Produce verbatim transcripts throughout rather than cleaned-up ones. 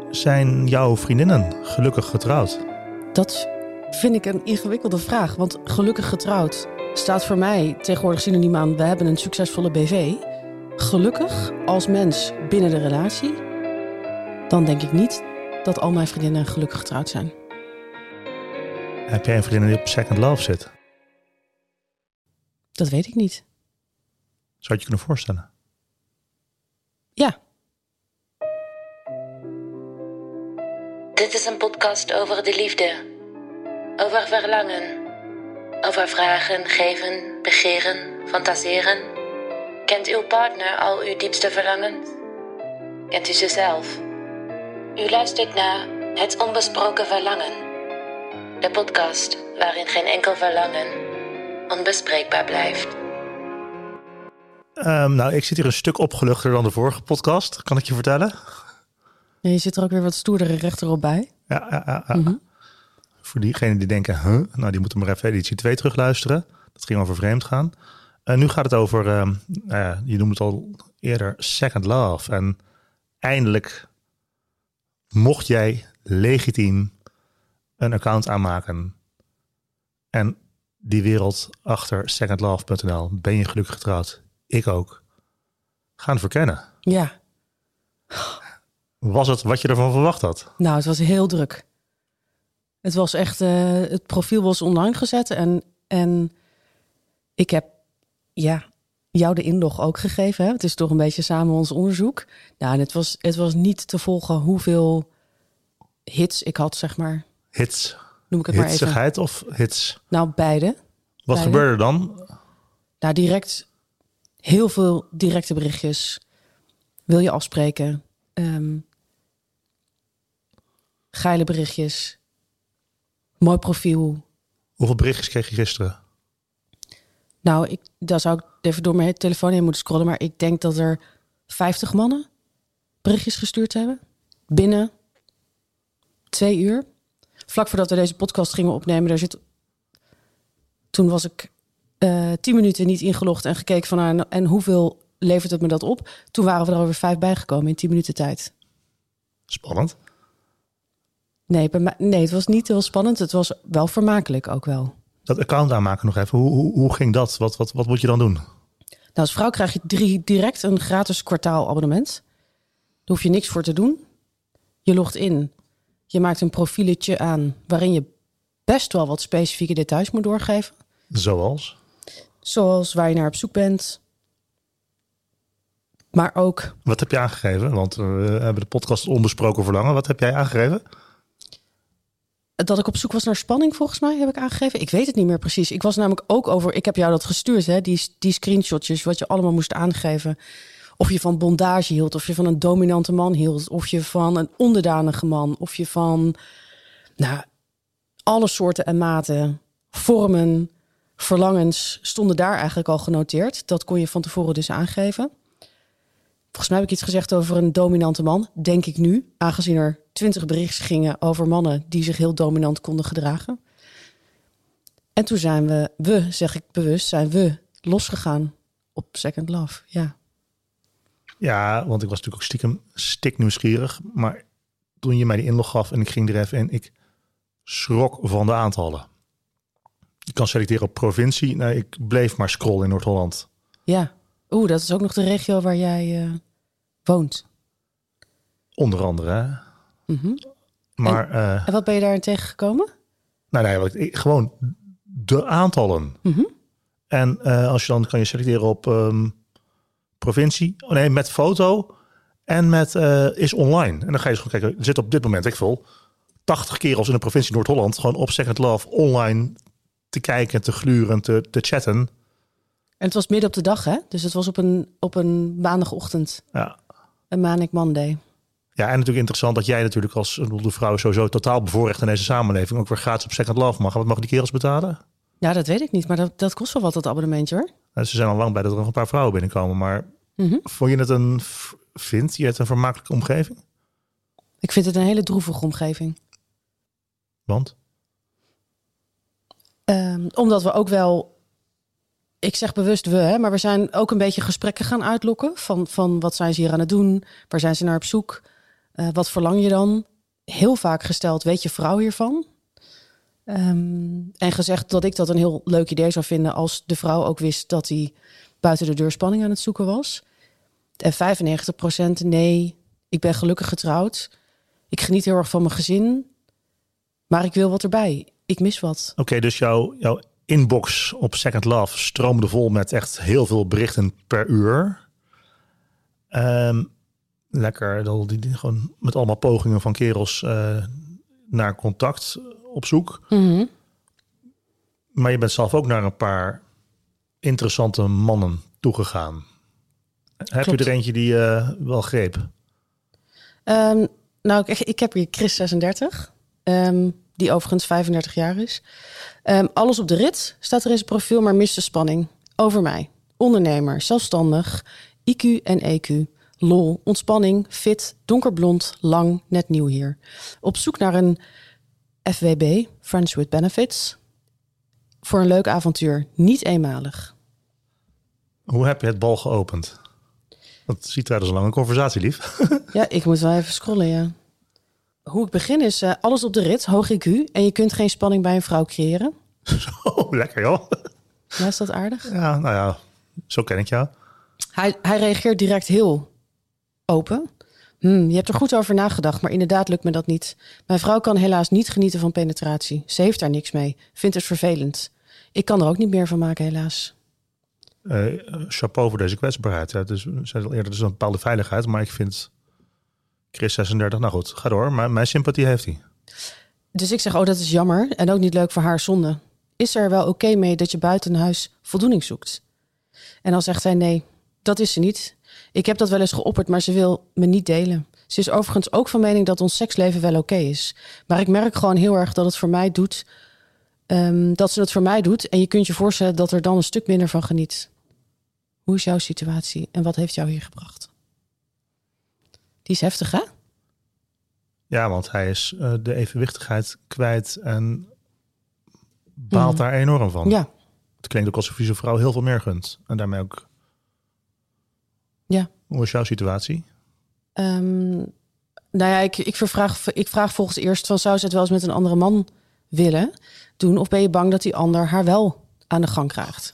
Zijn jouw vriendinnen gelukkig getrouwd? Dat vind ik een ingewikkelde vraag. Want gelukkig getrouwd staat voor mij tegenwoordig synoniem aan... we hebben een succesvolle B V. Gelukkig als mens binnen de relatie... dan denk ik niet dat al mijn vriendinnen gelukkig getrouwd zijn. Heb jij een vriendin die op Second Love zit? Dat weet ik niet. Zou je je kunnen voorstellen? Ja. Dit is een podcast over de liefde. Over verlangen. Over vragen, geven, begeren, fantaseren. Kent uw partner al uw diepste verlangens? Kent u ze zelf? U luistert naar Het Onbesproken Verlangen. De podcast waarin geen enkel verlangen onbespreekbaar blijft. Um, nou, ik zit hier een stuk opgeluchter dan de vorige podcast. Kan ik je vertellen? Ja, je zit er ook weer wat stoerder en rechterop bij. Ja, ja, ja, ja. Mm-hmm. Voor diegenen die denken, huh? Nou, die moeten maar even editie twee terugluisteren. Dat ging over vreemd gaan. Uh, nu gaat het over, uh, uh, je noemde het al eerder, Second Love. En eindelijk mocht jij legitiem een account aanmaken. En die wereld achter second love punt n l. Ben je gelukkig getrouwd? Ik ook. Gaan verkennen. Ja. Was het wat je ervan verwacht had? Nou, het was heel druk. Het was echt, uh, het profiel was online gezet en, en ik heb ja, jou de inlog ook gegeven. Hè? Het is toch een beetje samen ons onderzoek. Nou, en het was, het was niet te volgen hoeveel hits ik had, zeg maar. Hits? Noem ik het maar even. Hitsigheid of hits? Nou, beide. Wat beide. gebeurde er dan? Nou, direct heel veel directe berichtjes. Wil je afspreken? Um, geile berichtjes. Mooi profiel. Hoeveel berichtjes kreeg je gisteren? Nou, ik, daar zou ik even door mijn telefoon heen moeten scrollen. Maar ik denk dat er vijftig mannen berichtjes gestuurd hebben. Binnen twee uur. Vlak voordat we deze podcast gingen opnemen. Daar zit... Toen was ik uh, tien minuten niet ingelogd en gekeken van... Nou, en hoeveel levert het me dat op? Toen waren we er alweer vijf bijgekomen in tien minuten tijd. Spannend. Nee, bij mij, nee, het was niet heel spannend. Het was wel vermakelijk ook wel. Dat account aanmaken nog even. Hoe, hoe, hoe ging dat? Wat, wat, wat moet je dan doen? Nou, als vrouw krijg je drie, direct een gratis kwartaalabonnement. Daar hoef je niks voor te doen. Je logt in. Je maakt een profieletje aan waarin je best wel wat specifieke details moet doorgeven. Zoals? Zoals waar je naar op zoek bent. Maar ook... Wat heb je aangegeven? Want we hebben de podcast Onbesproken Verlangen. Wat heb jij aangegeven? Dat ik op zoek was naar spanning, volgens mij, heb ik aangegeven. Ik weet het niet meer precies. Ik was namelijk ook over... Ik heb jou dat gestuurd, hè? Die, die screenshotjes, wat je allemaal moest aangeven. Of je van bondage hield, of je van een dominante man hield... of je van een onderdanige man, of je van... Nou, alle soorten en maten, vormen, verlangens... stonden daar eigenlijk al genoteerd. Dat kon je van tevoren dus aangeven. Volgens mij heb ik iets gezegd over een dominante man, denk ik nu. Aangezien er twintig berichten gingen over mannen die zich heel dominant konden gedragen. En toen zijn we, we zeg ik bewust, zijn we losgegaan op Second Love, ja. Ja, want ik was natuurlijk ook stiekem stik nieuwsgierig. Maar toen je mij die inlog gaf en ik ging er even in, ik schrok van de aantallen. Je kan selecteren op provincie. Nee, ik bleef maar scrollen in Noord-Holland. Ja, oeh, dat is ook nog de regio waar jij uh, woont. Onder andere, hè? Mm-hmm. Maar, en, uh, en wat ben je daarin tegengekomen? Nou nee, wat ik, gewoon de aantallen. Mm-hmm. En uh, als je dan kan je selecteren op um, provincie. Oh nee, met foto en met uh, is online. En dan ga je eens gewoon kijken. Er zit op dit moment, ik vol tachtig kerels in de provincie Noord-Holland gewoon op Second Love online te kijken, te gluren, te, te chatten. En het was midden op de dag, hè? Dus het was op een, op een maandagochtend. Ja. Een Manic Monday. Ja, en natuurlijk interessant dat jij natuurlijk als de vrouw sowieso totaal bevoorrecht in deze samenleving ook weer gratis op Second Love mag. Wat mogen die kerels betalen? Ja, dat weet ik niet, maar dat, dat kost wel wat, dat abonnementje, hoor. Nou, ze zijn al lang bij dat er nog een paar vrouwen binnenkomen, maar Mm-hmm. vond je het een, vind je het een vermakelijke omgeving? Ik vind het een hele droevige omgeving. Want? Um, omdat we ook wel... Ik zeg bewust we, hè, maar we zijn ook een beetje gesprekken gaan uitlokken. Van, van wat zijn ze hier aan het doen? Waar zijn ze naar op zoek? Uh, wat verlang je dan? Heel vaak gesteld, weet je vrouw hiervan? Um, en gezegd dat ik dat een heel leuk idee zou vinden als de vrouw ook wist dat hij buiten de deur spanning aan het zoeken was. En vijfennegentig procent nee, ik ben gelukkig getrouwd. Ik geniet heel erg van mijn gezin. Maar ik wil wat erbij. Ik mis wat. Oké, okay, dus jouw, jouw inbox op Second Love stroomde vol met echt heel veel berichten per uur. Um, lekker, die, die, gewoon met allemaal pogingen van kerels uh, naar contact op zoek. Mm-hmm. Maar je bent zelf ook naar een paar interessante mannen toegegaan. Heb Klopt. je er eentje die uh, wel greep? Um, nou, ik, ik heb hier Chris zesendertig. Um, die overigens vijfendertig jaar is. Um, alles op de rit staat er in zijn profiel, maar mist de spanning. Over mij. Ondernemer, zelfstandig, I Q en E Q. Lol, ontspanning, fit, donkerblond, lang, net nieuw hier. Op zoek naar een F W B, Friends with Benefits. Voor een leuk avontuur, niet eenmalig. Hoe heb je het bal geopend? Dat ziet eruit als een lange conversatie, lief. Ja, ik moet wel even scrollen, ja. Hoe ik begin is uh, alles op de rit, hoog I Q. En je kunt geen spanning bij een vrouw creëren. Zo, lekker joh. Ja, is dat aardig? Ja, nou ja, zo ken ik jou. Hij, hij reageert direct heel open. Hmm, je hebt er goed over nagedacht, maar inderdaad lukt me dat niet. Mijn vrouw kan helaas niet genieten van penetratie. Ze heeft daar niks mee. Vindt het vervelend. Ik kan er ook niet meer van maken, helaas. Uh, chapeau voor deze kwetsbaarheid. Ja, dus, zei al eerder, dus een bepaalde veiligheid. Maar ik vind Chris zesendertig, nou goed, ga door. Maar mijn sympathie heeft hij. Dus ik zeg, oh, dat is jammer. En ook niet leuk voor haar zonde. Is er wel oké okay mee dat je buiten huis voldoening zoekt? En dan zegt hij, nee, dat is ze niet. Ik heb dat wel eens geopperd, maar ze wil me niet delen. Ze is overigens ook van mening dat ons seksleven wel oké okay is. Maar ik merk gewoon heel erg dat het voor mij doet. Um, dat ze het voor mij doet. En je kunt je voorstellen dat er dan een stuk minder van geniet. Hoe is jouw situatie en wat heeft jou hier gebracht? Die is heftig, hè? Ja, want hij is uh, de evenwichtigheid kwijt en baalt mm. daar enorm van. Ja. Het klinkt ook alsof je zo'n vrouw heel veel meer gunt. En daarmee ook... Ja. Hoe is jouw situatie? Um, nou ja, ik, ik, vervraag, ik vraag volgens eerst van... zou ze het wel eens met een andere man willen doen? Of ben je bang dat die ander haar wel aan de gang krijgt?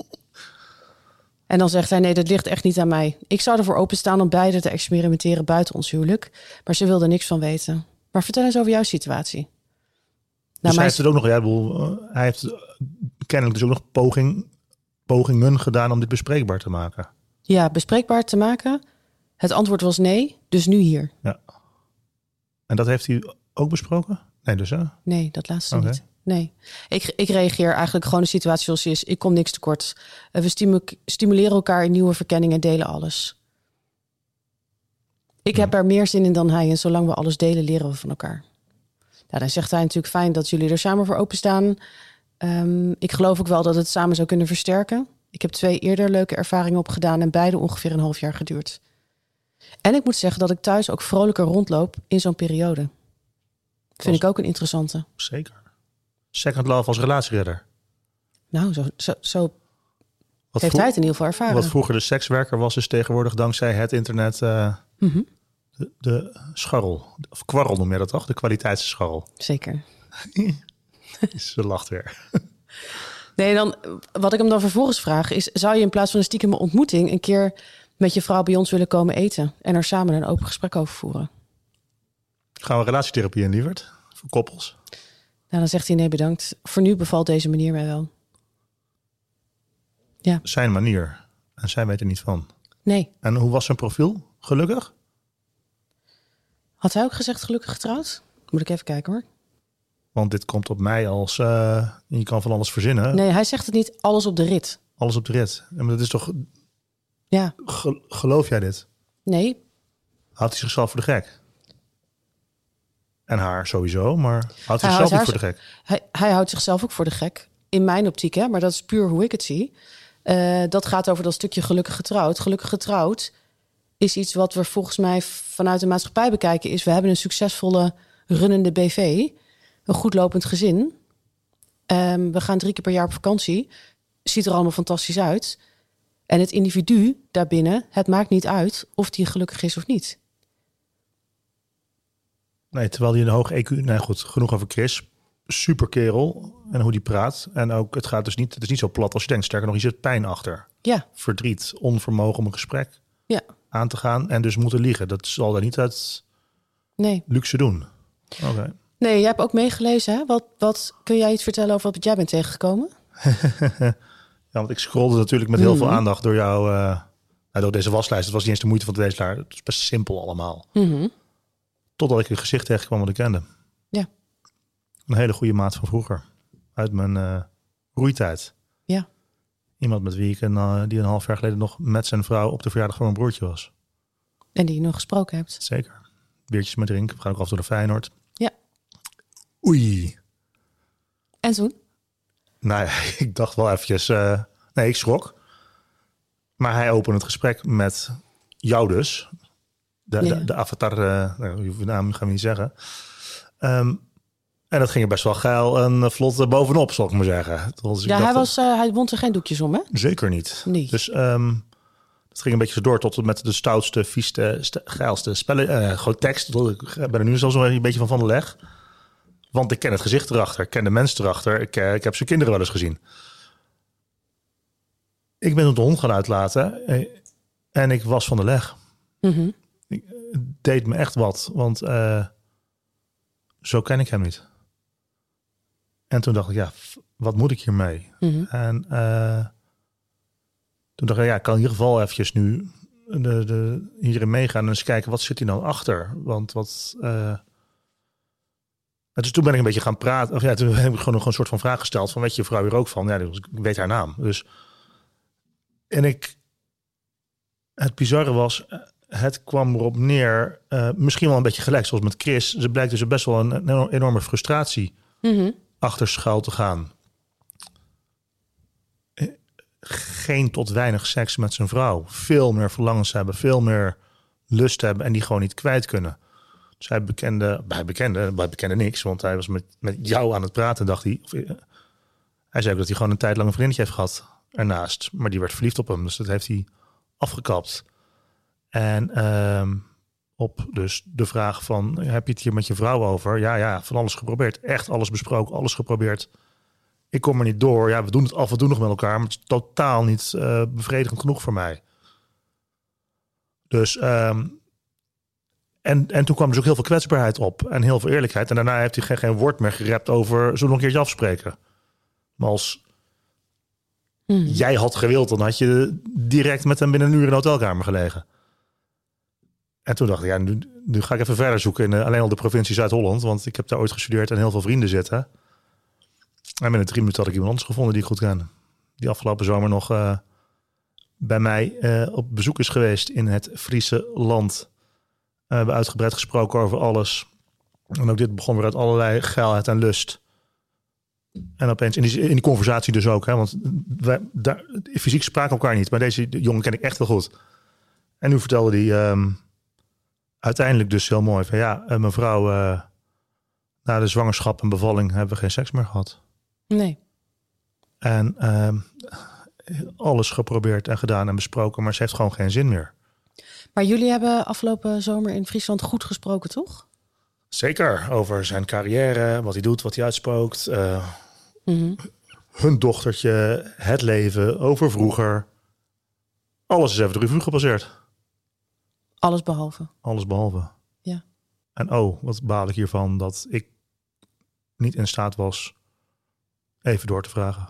En dan zegt hij, nee, dat ligt echt niet aan mij. Ik zou ervoor openstaan om beide te experimenteren buiten ons huwelijk. Maar ze wilde niks van weten. Maar vertel eens over jouw situatie. Dus nou, hij heeft het ook nog... Ja, bedoel, uh, hij heeft kennelijk dus ook nog poging, pogingen gedaan om dit bespreekbaar te maken. Ja, bespreekbaar te maken. Het antwoord was nee, dus nu hier. Ja. En dat heeft hij ook besproken? Nee, dus hè? Nee, dat laatste okay. niet. Nee, ik, ik reageer eigenlijk gewoon de situatie zoals die is. Ik kom niks tekort. Uh, we stimu- stimuleren elkaar in nieuwe verkenningen en delen alles. Ik ja. heb er meer zin in dan hij. En zolang we alles delen, leren we van elkaar. Nou, dan zegt hij natuurlijk fijn dat jullie er samen voor openstaan. Um, ik geloof ook wel dat het samen zou kunnen versterken. Ik heb twee eerder leuke ervaringen opgedaan en beide ongeveer een half jaar geduurd. En ik moet zeggen dat ik thuis ook vrolijker rondloop in zo'n periode. Vind als... ik ook een interessante. Zeker. Second Love als relatieredder. Nou, zo, zo, zo wat heeft vro- hij het in ieder geval ervaren. Wat vroeger de sekswerker was, is tegenwoordig dankzij het internet uh, mm-hmm. de, de scharrel. Of kwarrel noem je dat toch? De kwaliteitsscharrel. Zeker. Ze lacht weer. Nee, dan, wat ik hem dan vervolgens vraag is... zou je in plaats van een stiekeme ontmoeting... een keer met je vrouw bij ons willen komen eten... en er samen een open gesprek over voeren? Gaan we relatietherapie in, lieverd? Voor koppels? Nou, dan zegt hij nee, bedankt. Voor nu bevalt deze manier mij wel. Ja. Zijn manier. En zij weet er niet van. Nee. En hoe was zijn profiel? Gelukkig? Had hij ook gezegd gelukkig getrouwd? Moet ik even kijken hoor. Want dit komt op mij als... Uh, je kan van alles verzinnen. Nee, hij zegt het niet. Alles op de rit. Alles op de rit. Maar dat is toch... Ja. Ge- geloof jij dit? Nee. Houdt hij zichzelf voor de gek? En haar sowieso, maar houdt hij zichzelf niet voor de gek? Hij, hij houdt zichzelf ook voor de gek. In mijn optiek, hè, maar dat is puur hoe ik het zie. Uh, dat gaat over dat stukje gelukkig getrouwd. Gelukkig getrouwd is iets wat we volgens mij vanuit de maatschappij bekijken. Is we hebben een succesvolle runnende B V. Een goed lopend gezin. Um, we gaan drie keer per jaar op vakantie. Ziet er allemaal fantastisch uit. En het individu daarbinnen, het maakt niet uit of die gelukkig is of niet. Nee, terwijl hij een hoog E Q... Nee, goed, genoeg over Chris. Super kerel. En hoe die praat. En ook, het gaat dus niet... Het is niet zo plat als je denkt. Sterker nog, je zit pijn achter. Ja. Verdriet. Onvermogen om een gesprek Ja. aan te gaan. En dus moeten liegen. Dat zal daar niet uit Nee. luxe doen. Oké. Okay. Nee, jij hebt ook meegelezen, hè? Wat, wat kun jij iets vertellen over wat jij bent tegengekomen? Ja, want ik scrolde natuurlijk met heel Mm-hmm. veel aandacht door jou... Uh, nou, door deze waslijst. Het was niet eens de moeite van het lezen. Het is best simpel allemaal. Mm-hmm. Totdat ik een gezicht tegenkwam wat ik kende. Ja. Een hele goede maat van vroeger. Uit mijn uh, roeitijd. Ja. Iemand met wie ik een, uh, die een half jaar geleden nog met zijn vrouw op de verjaardag van mijn broertje was. En die je nog gesproken hebt. Zeker. Biertjes met drinken. We gaan ook af en toe naar Feyenoord. Ja. Oei. En toen? Nou ja, ik dacht wel eventjes... Uh, nee, ik schrok. Maar hij opende het gesprek met jou dus. De, ja. de, de avatar, uh, nou, je naam gaan we niet zeggen. Um, en dat ging er best wel geil en vlot bovenop, zal ik maar zeggen. Dus ja, ik hij, dacht, was, uh, hij wond er geen doekjes om, hè? Zeker niet. Nee. Dus um, het ging een beetje zo door tot met de stoutste, vieste, st- geilste spellen. Uh, gewoon tekst. Ik ben er nu zelfs nog een beetje van van de leg. Want ik ken het gezicht erachter. Ik ken de mens erachter. Ik, uh, ik heb zijn kinderen wel eens gezien. Ik ben op de hond gaan uitlaten. En ik was van de leg. Mm-hmm. Ik, het deed me echt wat. Want uh, zo ken ik hem niet. En toen dacht ik, ja, wat moet ik hiermee? Mm-hmm. En uh, toen dacht ik, ja, ik kan in ieder geval eventjes nu de, de, hierin meegaan en eens kijken, wat zit hier nou achter? Want wat... Uh, dus toen ben ik een beetje gaan praten. Of ja, toen heb ik gewoon nog een soort van vraag gesteld van, weet je vrouw hier ook van? Ja, dus ik weet haar naam. Dus... En ik... Het bizarre was, het kwam erop neer, uh, misschien wel een beetje gelijk zoals met Chris. Ze blijkt dus best wel een, een enorme frustratie mm-hmm. achter schuil te gaan. Geen tot weinig seks met zijn vrouw. Veel meer verlangens hebben, veel meer lust hebben en die gewoon niet kwijt kunnen. Dus hij bekende, hij bekende, hij bekende niks, want hij was met, met jou aan het praten, dacht hij. Of, uh, hij zei ook dat hij gewoon een tijd lang een vriendje heeft gehad ernaast. Maar die werd verliefd op hem, dus dat heeft hij afgekapt. En uh, op dus de vraag van, heb je het hier met je vrouw over? Ja, ja, van alles geprobeerd. Echt alles besproken, alles geprobeerd. Ik kom er niet door. Ja, we doen het af en toe nog met elkaar, maar het is totaal niet uh, bevredigend genoeg voor mij. Dus, um, en, en toen kwam dus ook heel veel kwetsbaarheid op en heel veel eerlijkheid. En daarna heeft hij geen, geen woord meer gerept over, zullen we nog een keertje afspreken? Maar als hmm. jij had gewild, dan had je direct met hem binnen een uur in de hotelkamer gelegen. En toen dacht ik, ja, nu, nu ga ik even verder zoeken in uh, alleen al de provincie Zuid-Holland, want ik heb daar ooit gestudeerd en heel veel vrienden zitten. En binnen drie minuten had ik iemand anders gevonden die ik goed ken. Die afgelopen zomer nog uh, bij mij uh, op bezoek is geweest in het Friese land. Uh, we hebben uitgebreid gesproken over alles. En ook dit begon weer uit allerlei geilheid en lust. En opeens in die, in die conversatie dus ook. Hè, want wij, daar, fysiek spraken elkaar niet. Maar deze jongen ken ik echt wel goed. En nu vertelde hij um, uiteindelijk dus heel mooi. Van ja, uh, mevrouw, uh, na de zwangerschap en bevalling hebben we geen seks meer gehad. Nee. En uh, alles geprobeerd en gedaan en besproken, maar ze heeft gewoon geen zin meer. Maar jullie hebben afgelopen zomer in Friesland goed gesproken, toch? Zeker, over zijn carrière, wat hij doet, wat hij uitspookt. Uh, mm-hmm. Hun dochtertje, het leven, over vroeger. Alles is even de revue gepasseerd. Alles behalve. Alles behalve. Ja. En oh, wat baal ik hiervan dat ik niet in staat was even door te vragen.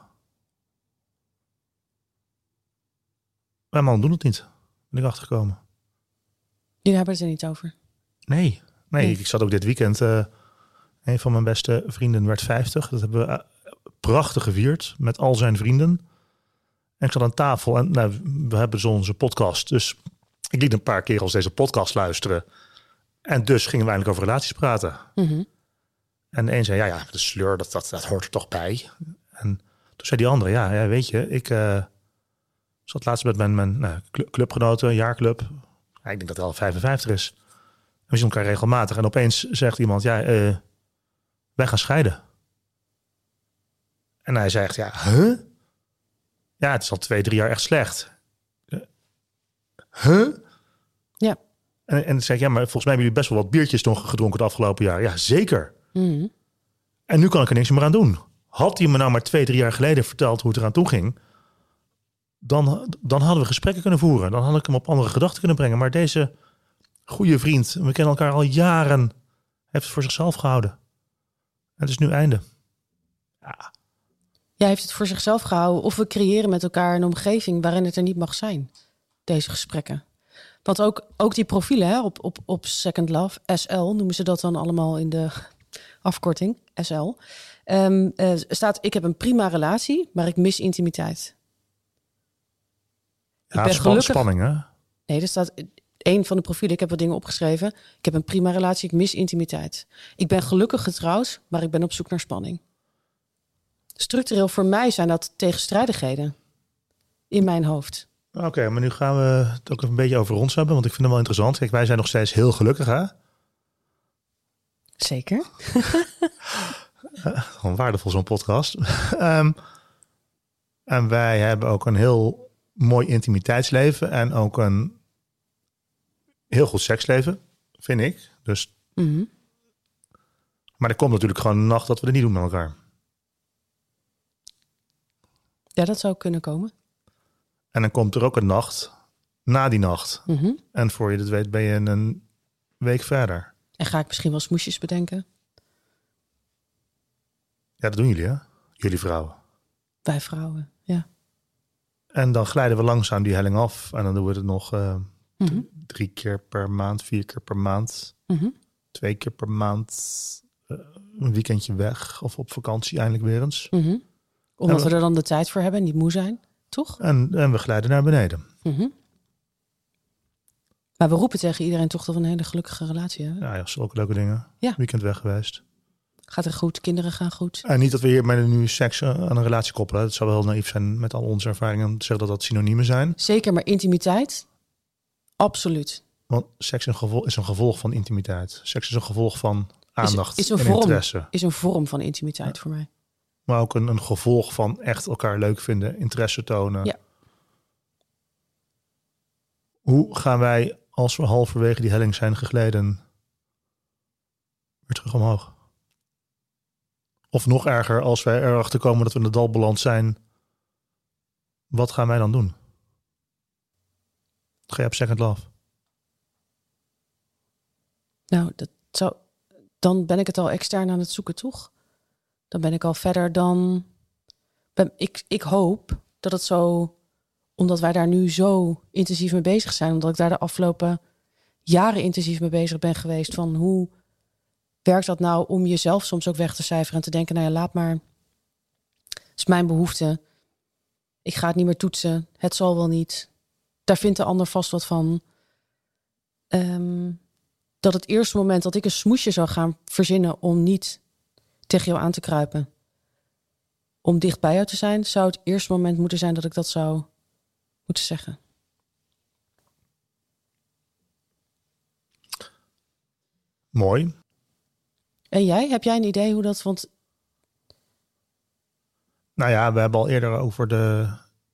Mijn man doet het niet. Ben ik achtergekomen. Jullie hebben het er niet over? Nee. Nee, nee. Ik zat ook dit weekend. Uh, een van mijn beste vrienden werd vijftig. Dat hebben we uh, prachtig gevierd met al zijn vrienden. En ik zat aan tafel en nou, we hebben zo onze podcast. Dus ik liet een paar keer als deze podcast luisteren. En dus gingen we eindelijk over relaties praten. Mm-hmm. En de een zei, ja, ja, de sleur, dat, dat, dat hoort er toch bij. En toen zei die andere, ja, ja weet je, ik uh, zat laatst met mijn, mijn nou, clubgenoten, een jaarclub. Ja, ik denk dat hij al vijfenvijftig is. We zien elkaar regelmatig. En opeens zegt iemand, ja, uh, wij gaan scheiden. En hij zegt, ja, huh? Ja, het is al twee, drie jaar echt slecht. Uh, huh? Ja. En, en dan zei ik, ja, maar volgens mij hebben jullie best wel wat biertjes nog gedronken het afgelopen jaar. Ja, zeker. Mm. En nu kan ik er niks meer aan doen. Had hij me nou maar twee, drie jaar geleden verteld hoe het eraan toe ging, dan, dan hadden we gesprekken kunnen voeren. Dan had ik hem op andere gedachten kunnen brengen. Maar deze goede vriend, we kennen elkaar al jaren, heeft het voor zichzelf gehouden. En het is nu einde. Ja. Jij heeft het voor zichzelf gehouden. Of we creëren met elkaar een omgeving waarin het er niet mag zijn. Deze gesprekken. Want ook, ook die profielen hè, op, op, op Second Love, S L, noemen ze dat dan allemaal in de afkorting, S L. Um, uh, staat, ik heb een prima relatie, maar ik mis intimiteit. Ja, ik ben span, gelukkig... spanning hè? Nee, er staat één van de profielen, ik heb wat dingen opgeschreven. Ik heb een prima relatie, ik mis intimiteit. Ik ben gelukkig getrouwd, maar ik ben op zoek naar spanning. Structureel voor mij zijn dat tegenstrijdigheden in mijn hoofd. Oké, okay, maar nu gaan we het ook een beetje over ons hebben, want ik vind het wel interessant. Kijk, wij zijn nog steeds heel gelukkig, hè? Zeker. uh, gewoon waardevol zo'n podcast. um, en wij hebben ook een heel mooi intimiteitsleven en ook een heel goed seksleven, vind ik. Dus, mm-hmm. Maar er komt natuurlijk gewoon een nacht dat we het niet doen met elkaar. Ja, dat zou kunnen komen. En dan komt er ook een nacht na die nacht. Mm-hmm. En voor je het weet ben je een week verder. En ga ik misschien wel smoesjes bedenken? Ja, dat doen jullie, hè? Jullie vrouwen. Wij vrouwen, ja. En dan glijden we langzaam die helling af. En dan doen we het nog uh, mm-hmm. d- drie keer per maand, vier keer per maand. Mm-hmm. Twee keer per maand uh, een weekendje weg. Of op vakantie eindelijk weer eens. Mm-hmm. Omdat we, we er dan de tijd voor hebben en niet moe zijn, toch? En, en we glijden naar beneden. Mm-hmm. Maar we roepen tegen iedereen toch dat we een hele gelukkige relatie hebben. Ja, ja, zulke leuke dingen. Ja. Weekend weg geweest. Gaat er goed, kinderen gaan goed. En niet dat we hier met nu seks aan een relatie koppelen. Het zou wel naïef zijn met al onze ervaringen om te zeggen dat dat synoniemen zijn. Zeker, maar intimiteit? Absoluut. Want seks een gevolg, is een gevolg van intimiteit. Seks is een gevolg van aandacht is, is een en vorm, interesse. Is een vorm van intimiteit ja. voor mij. Maar ook een, een gevolg van echt elkaar leuk vinden, interesse tonen. Ja. Hoe gaan wij, als we halverwege die helling zijn gegleden, weer terug omhoog? Of nog erger, als wij erachter komen dat we in de dal beland zijn, wat gaan wij dan doen? Ga je op Second Love? Nou, dat zou, dan ben ik het al extern aan het zoeken, toch? Dan ben ik al verder dan... Ben, ik, ik hoop dat het zo... Omdat wij daar nu zo intensief mee bezig zijn, omdat ik daar de afgelopen jaren intensief mee bezig ben geweest, van hoe werkt dat nou om jezelf soms ook weg te cijferen en te denken, nou ja, laat maar. Het is mijn behoefte. Ik ga het niet meer toetsen. Het zal wel niet. Daar vindt de ander vast wat van. Um, dat het eerste moment dat ik een smoesje zou gaan verzinnen om niet tegen jou aan te kruipen, om dicht bij jou te zijn, zou het eerste moment moeten zijn dat ik dat zou moeten zeggen. Mooi. En jij? Heb jij een idee hoe dat... Want... Nou ja, we hebben al eerder over de,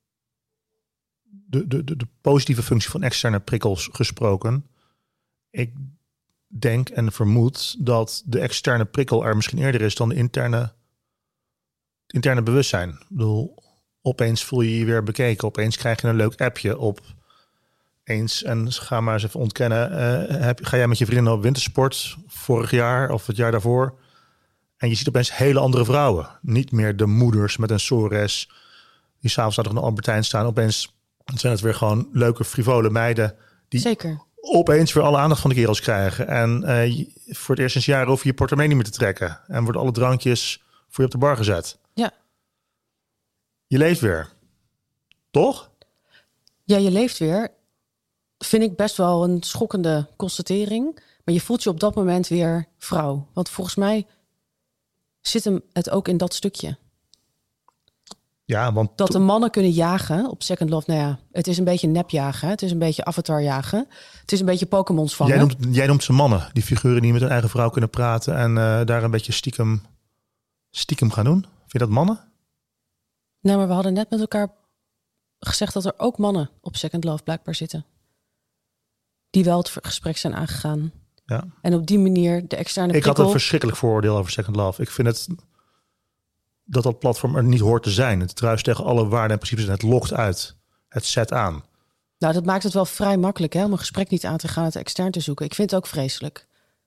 de, de, de, de positieve functie van externe prikkels gesproken. Ik denk en vermoed dat de externe prikkel er misschien eerder is dan de interne, het interne bewustzijn. Ik bedoel, opeens voel je je weer bekeken. Opeens krijg je een leuk appje op. Eens, en ga maar eens even ontkennen. Uh, heb, ga jij met je vrienden op wintersport vorig jaar of het jaar daarvoor? En je ziet opeens hele andere vrouwen. Niet meer de moeders met een sores die s'avonds nog naar Albertijn staan. Opeens zijn het weer gewoon leuke, frivole meiden die Zeker. opeens weer alle aandacht van de kerels krijgen. En uh, voor het eerst sinds jaren hoef je je portemonnee niet meer te trekken. En worden alle drankjes voor je op de bar gezet. Ja. Je leeft weer. Toch? Ja, je leeft weer. Vind ik best wel een schokkende constatering. Maar je voelt je op dat moment weer vrouw. Want volgens mij zit hem het ook in dat stukje. Ja, want dat de mannen kunnen jagen op Second Love. Nou ja, het is een beetje nepjagen. Het is een beetje avatar jagen. Het is een beetje Pokémons vangen. Jij noemt, jij noemt ze mannen. Die figuren die met hun eigen vrouw kunnen praten. En uh, daar een beetje stiekem, stiekem gaan doen. Vind je dat mannen? Nou, maar we hadden net met elkaar gezegd dat er ook mannen op Second Love blijkbaar zitten. die wel het gesprek zijn aangegaan. Ja. En op die manier de externe prikkel... Ik had een verschrikkelijk vooroordeel over Second Love. Ik vind het dat dat platform er niet hoort te zijn. Het druist tegen alle waarden en principes en het lokt uit. Het zet aan. Nou, dat maakt het wel vrij makkelijk hè, om een gesprek niet aan te gaan, het extern te zoeken. Ik vind het ook vreselijk.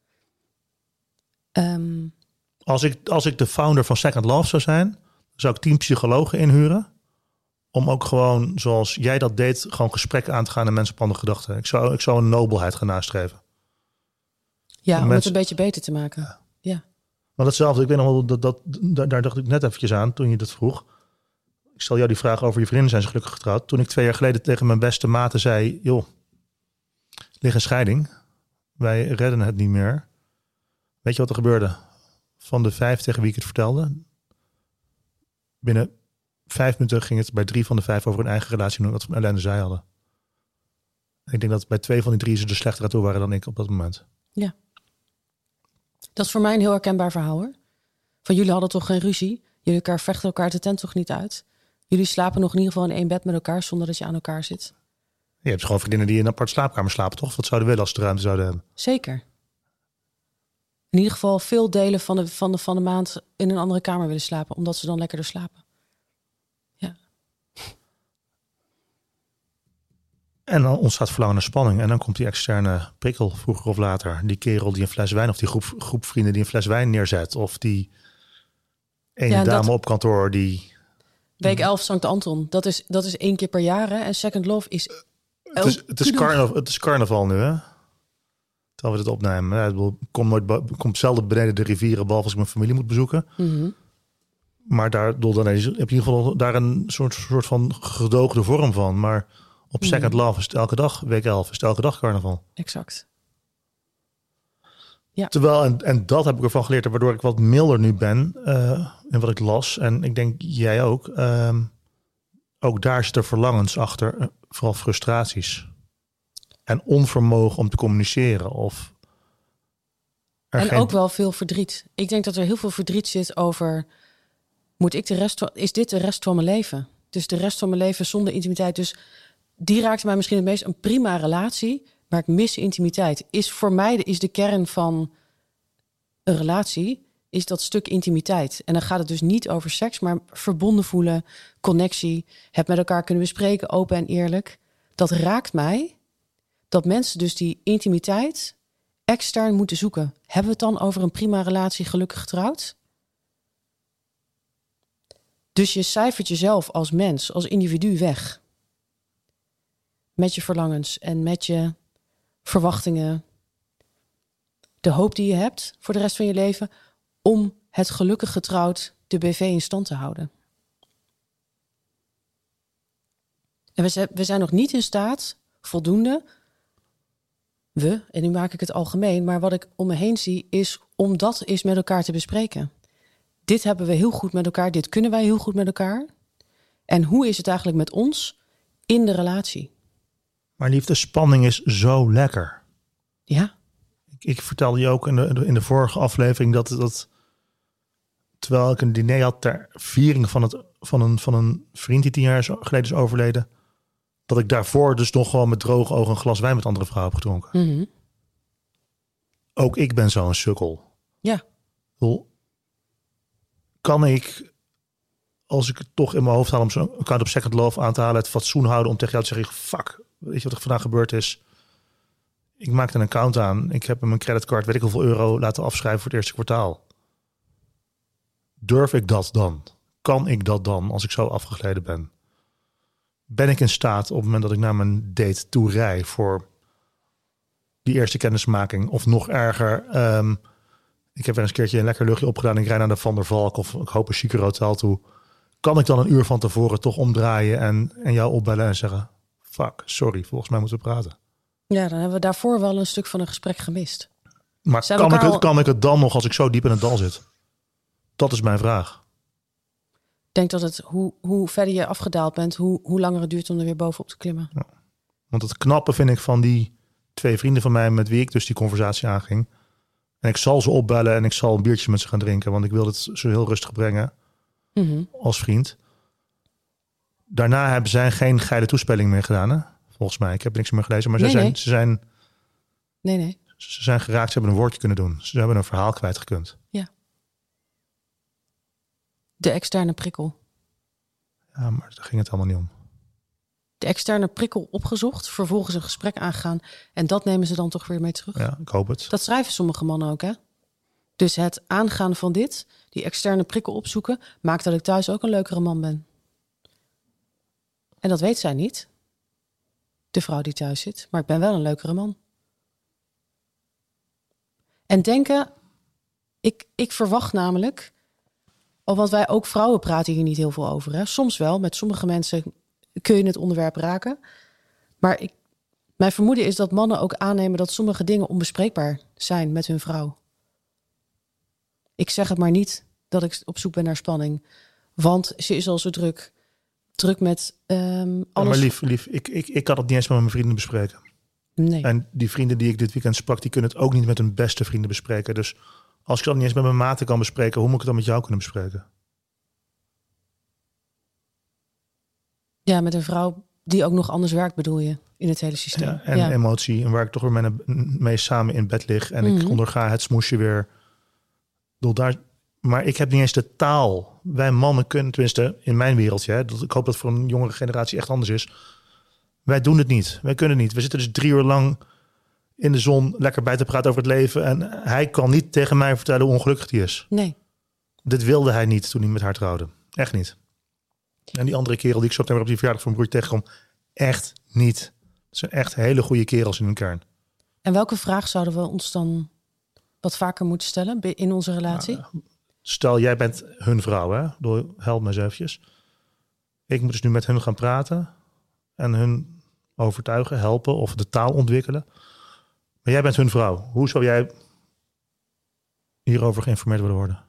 Um... Als ik, als ik de founder van Second Love zou zijn, zou ik tien psychologen inhuren om ook gewoon, zoals jij dat deed, gewoon gesprekken aan te gaan en mensen op andere gedachten. Ik zou, ik zou een nobelheid gaan nastreven. Ja, om mensen... het een beetje beter te maken. Ja. ja. Maar hetzelfde, ik weet nog wel, dat, dat, daar, daar dacht ik net eventjes aan toen je dat vroeg. Ik stel jou die vraag over je vrienden zijn ze gelukkig getrouwd. Toen ik twee jaar geleden tegen mijn beste maten zei, joh, lig een scheiding. Wij redden het niet meer. Weet je wat er gebeurde? Van de vijf tegen wie ik het vertelde, binnen vijf minuten ging het bij drie van de vijf over hun eigen relatie en wat voor ellende zij hadden. En ik denk dat bij twee van die drie ze er slechter aan toe waren dan ik op dat moment. Ja. Dat is voor mij een heel herkenbaar verhaal hoor. Van jullie hadden toch geen ruzie? Jullie elkaar vechten elkaar de tent toch niet uit? Jullie slapen nog in ieder geval in één bed met elkaar zonder dat je aan elkaar zit? Je hebt gewoon vriendinnen die in een apart slaapkamer slapen, toch? Wat zouden willen als ze de ruimte zouden hebben? Zeker. In ieder geval veel delen van de, van, de, van de maand in een andere kamer willen slapen, omdat ze dan lekkerder slapen. Ja. En dan ontstaat verlangen naar spanning. En dan komt die externe prikkel vroeger of later. Die kerel die een fles wijn, of die groep, groep vrienden die een fles wijn neerzet. Of die ene ja, dame dat... op kantoor die... Week elf Sankt Anton. Dat is, dat is één keer per jaar. Hè? En Second Love is... Het is, het, is carnaval, het is carnaval nu, hè? Terwijl we dit opnemen. Ja, ik kom, nooit, kom zelden beneden de rivieren, behalve als ik mijn familie moet bezoeken. Mm-hmm. Maar daar dan heb je in ieder geval daar een soort, soort van gedoogde vorm van. Maar op Second mm-hmm. Love is het elke dag, week elf, is het elke dag carnaval. Exact. Ja. Terwijl, en, en dat heb ik ervan geleerd, waardoor ik wat milder nu ben uh, in wat ik las. En ik denk jij ook. Uh, ook daar zitten verlangens achter, uh, vooral frustraties. En onvermogen om te communiceren. Of en geen... ook wel veel verdriet. Ik denk dat er heel veel verdriet zit over... Moet ik de rest van, is dit de rest van mijn leven? Dus de rest van mijn leven zonder intimiteit. Dus die raakte mij misschien het meest een prima relatie... maar ik mis intimiteit. Is voor mij is de kern van een relatie... is dat stuk intimiteit. En dan gaat het dus niet over seks... maar verbonden voelen, connectie... het met elkaar kunnen bespreken, open en eerlijk. Dat raakt mij... dat mensen dus die intimiteit extern moeten zoeken. Hebben we het dan over een prima relatie, gelukkig getrouwd? Dus je cijfert jezelf als mens, als individu weg. Met je verlangens en met je verwachtingen. De hoop die je hebt voor de rest van je leven... om het gelukkig getrouwd de B V in stand te houden. En we, we zijn nog niet in staat, voldoende... We, en nu maak ik het algemeen, maar wat ik om me heen zie... is om dat eens met elkaar te bespreken. Dit hebben we heel goed met elkaar, dit kunnen wij heel goed met elkaar. En hoe is het eigenlijk met ons in de relatie? Maar liefde, spanning is zo lekker. Ja. Ik, ik vertelde je ook in de, in de vorige aflevering dat, dat... terwijl ik een diner had ter viering van, het, van, een, van een vriend die tien jaar geleden is overleden... dat ik daarvoor dus nog gewoon met droge ogen een glas wijn met andere vrouwen heb gedronken. Mm-hmm. Ook ik ben zo'n sukkel. Ja. Kan ik, als ik het toch in mijn hoofd haal om zo'n account op Second Love aan te halen, het fatsoen houden om tegen jou te zeggen, fuck, weet je wat er vandaag gebeurd is? Ik maakte een account aan. Ik heb mijn creditcard, weet ik hoeveel euro, laten afschrijven voor het eerste kwartaal. Durf ik dat dan? Kan ik dat dan als ik zo afgegleden ben? Ben ik in staat op het moment dat ik naar mijn date toe rij voor die eerste kennismaking? Of nog erger, um, ik heb weer eens een keertje een lekker luchtje opgedaan. Ik rijd naar de Van der Valk of ik hoop een chique hotel toe. Kan ik dan een uur van tevoren toch omdraaien en, en jou opbellen en zeggen... fuck, sorry, volgens mij moeten we praten. Ja, dan hebben we daarvoor wel een stuk van een gesprek gemist. Maar kan ik, het, al... kan ik het dan nog als ik zo diep in het dal zit? Dat is mijn vraag. Ik denk dat het, hoe, hoe verder je afgedaald bent, hoe, hoe langer het duurt om er weer bovenop te klimmen. Ja. Want het knappe vind ik van die twee vrienden van mij met wie ik dus die conversatie aanging. En ik zal ze opbellen en ik zal een biertje met ze gaan drinken. Want ik wil het zo heel rustig brengen mm-hmm. als vriend. Daarna hebben zij geen geile toespeling meer gedaan, hè? Volgens mij. Ik heb niks meer gelezen. Maar nee, ze, zijn, nee. ze zijn Nee, nee. Ze zijn geraakt, ze hebben een woordje kunnen doen. Ze hebben een verhaal kwijtgekund. Ja. De externe prikkel. Ja, maar daar ging het allemaal niet om. De externe prikkel opgezocht, vervolgens een gesprek aangaan. En dat nemen ze dan toch weer mee terug. Ja, ik hoop het. Dat schrijven sommige mannen ook, hè? Dus het aangaan van dit, die externe prikkel opzoeken, maakt dat ik thuis ook een leukere man ben. En dat weet zij niet. De vrouw die thuis zit. Maar ik ben wel een leukere man. En denken, ik, ik verwacht namelijk, oh, want wij ook vrouwen praten hier niet heel veel over. Hè? Soms wel, met sommige mensen kun je het onderwerp raken. Maar ik, mijn vermoeden is dat mannen ook aannemen dat sommige dingen onbespreekbaar zijn met hun vrouw. Ik zeg het maar niet dat ik op zoek ben naar spanning. Want ze is al zo druk. Druk met um, alles. Ja, maar lief, lief ik, ik, ik kan het niet eens met mijn vrienden bespreken. Nee. En die vrienden die ik dit weekend sprak, die kunnen het ook niet met hun beste vrienden bespreken. Dus als ik dat niet eens met mijn maten kan bespreken, hoe moet ik het dan met jou kunnen bespreken? Ja, met een vrouw die ook nog anders werkt, bedoel je, in het hele systeem. Ja, en ja. emotie. En waar ik toch weer mee, mee samen in bed lig. En mm-hmm. ik onderga het smoesje weer. Door daar, maar ik heb niet eens de taal. Wij mannen kunnen, tenminste in mijn wereldje. Hè, dat, ik hoop dat voor een jongere generatie echt anders is. Wij doen het niet. Wij kunnen het niet. We zitten dus drie uur lang in de zon lekker bij te praten over het leven. En hij kan niet tegen mij vertellen hoe ongelukkig hij is. Nee. Dit wilde hij niet toen hij met haar trouwde. Echt niet. En die andere kerel die ik zo op die verjaardag van mijn broer tegenkom, echt niet. Het zijn echt hele goede kerels in hun kern. En welke vraag zouden we ons dan wat vaker moeten stellen in onze relatie? Nou, stel, jij bent hun vrouw, hè? Door, help me eens eventjes. Ik moet dus nu met hun gaan praten en hun overtuigen, helpen of de taal ontwikkelen. Maar jij bent hun vrouw. Hoe zou jij hierover geïnformeerd willen worden?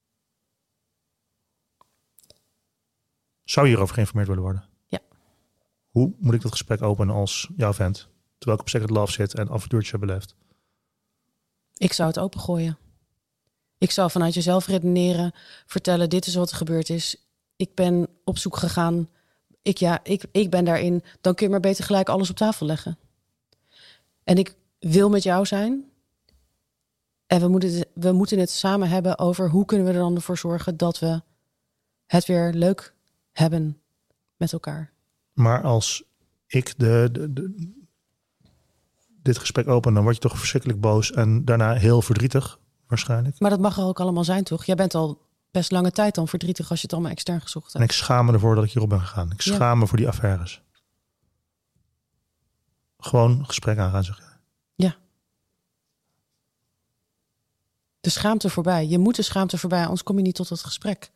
Zou je hierover geïnformeerd willen worden? Ja. Hoe moet ik dat gesprek openen als jouw vent? Terwijl ik op Second Love zit en avontuurtjes heb beleefd. Ik zou het opengooien. Ik zou vanuit jezelf redeneren. Vertellen, dit is wat er gebeurd is. Ik ben op zoek gegaan. Ik, ja, ik, ik ben daarin. Dan kun je maar beter gelijk alles op tafel leggen. En ik wil met jou zijn. En we moeten, het, we moeten het samen hebben over hoe kunnen we er dan ervoor zorgen dat we het weer leuk hebben met elkaar. Maar als ik de, de, de, dit gesprek open, dan word je toch verschrikkelijk boos en daarna heel verdrietig waarschijnlijk. Maar dat mag er ook allemaal zijn, toch? Jij bent al best lange tijd dan verdrietig als je het allemaal extern gezocht hebt. En ik schaam me ervoor dat ik hierop ben gegaan. Ik schaam ja. me voor die affaires. Gewoon gesprek aangaan, zeg je. Ja. De schaamte voorbij. Je moet de schaamte voorbij, anders kom je niet tot het gesprek.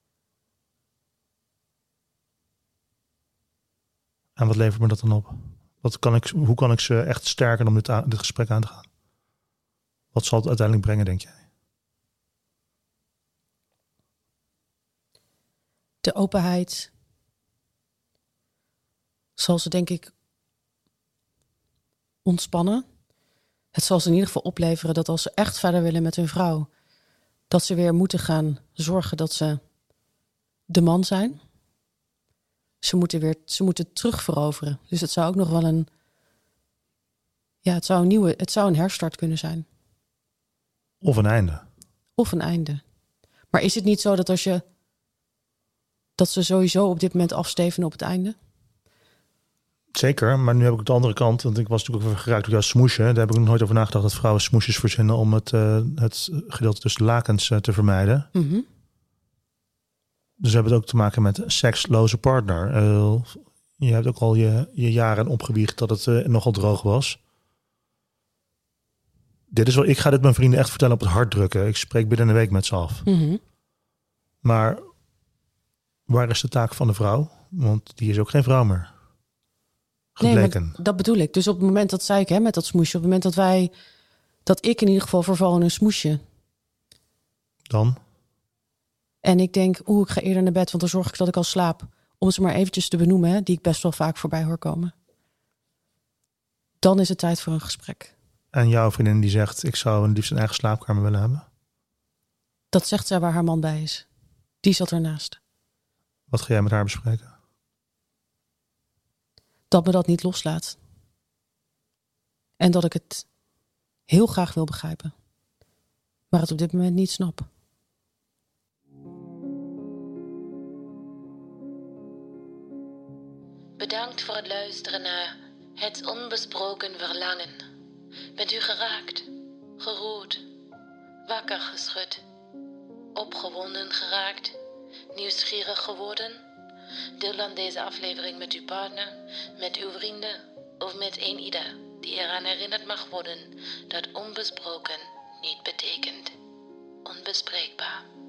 En wat levert me dat dan op? Wat kan ik, hoe kan ik ze echt sterken om dit, aan, dit gesprek aan te gaan? Wat zal het uiteindelijk brengen, denk jij? De openheid zal ze, denk ik, ontspannen. Het zal ze in ieder geval opleveren dat als ze echt verder willen met hun vrouw, dat ze weer moeten gaan zorgen dat ze de man zijn. Ze moeten weer, ze moeten terugveroveren. Dus het zou ook nog wel een, ja, het zou een nieuwe, het zou een herstart kunnen zijn. Of een einde. Of een einde. Maar is het niet zo dat als je, dat ze sowieso op dit moment afstevenen op het einde? Zeker, maar nu heb ik op de andere kant, want ik was natuurlijk ook geraakt door jouw smoesje. Daar heb ik nog nooit over nagedacht dat vrouwen smoesjes verzinnen om het, uh, het gedeelte tussen de lakens uh, te vermijden. Mm-hmm. Dus we hebben het ook te maken met seksloze partner. Uh, je hebt ook al je, je jaren opgewiegd dat het uh, nogal droog was. Dit is wel, ik ga dit mijn vrienden echt vertellen op het hart drukken. Ik spreek binnen een week met ze af. Mm-hmm. Maar waar is de taak van de vrouw? Want die is ook geen vrouw meer. Gebleken. Nee, dat bedoel ik. Dus op het moment dat zei ik, hè, met dat smoesje, op het moment dat wij, dat ik in ieder geval verval in een smoesje. Dan? En ik denk, oeh, ik ga eerder naar bed, want dan zorg ik dat ik al slaap. Om ze maar eventjes te benoemen, hè, die ik best wel vaak voorbij hoor komen. Dan is het tijd voor een gesprek. En jouw vriendin die zegt, ik zou liefst een eigen slaapkamer willen hebben? Dat zegt zij waar haar man bij is. Die zat ernaast. Wat ga jij met haar bespreken? Dat me dat niet loslaat. En dat ik het heel graag wil begrijpen. Maar het op dit moment niet snap. Bedankt voor het luisteren naar Het Onbesproken Verlangen. Bent u geraakt, geroerd, wakker geschud, opgewonden geraakt, nieuwsgierig geworden? Deel dan deze aflevering met uw partner, met uw vrienden of met een ieder die eraan herinnerd mag worden dat onbesproken niet betekent onbespreekbaar.